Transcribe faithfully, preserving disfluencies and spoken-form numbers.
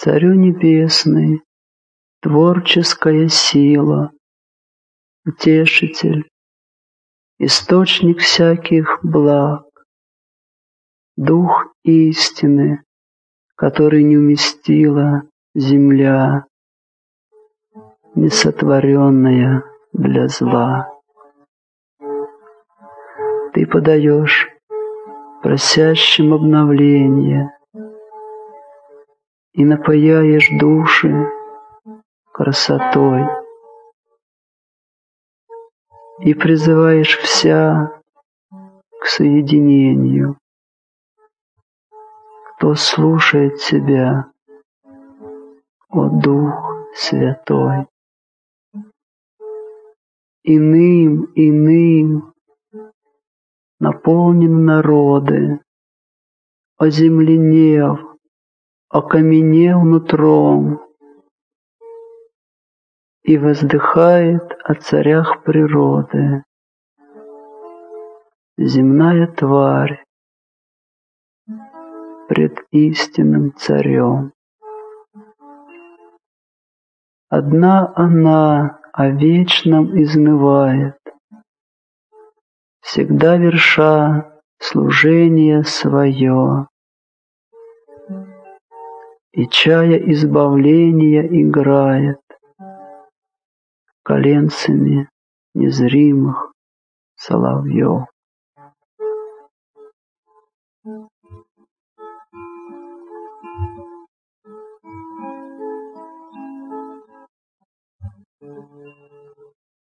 Царю небесный, творческая сила, утешитель, источник всяких благ, дух истины, который не уместила земля, несотворенная для зла. Ты подаешь просящим обновление и напояешь души красотой, и призываешь вся к соединению. Кто слушает тебя, о Дух Святой? Иным, иным наполнены народы, оземленев, окаменев нутром, и воздыхает о царях природы земная тварь пред истинным царем. Одна она о вечном изнывает, всегда верша служение свое, и, чая избавления, играет коленцами незримых соловьев.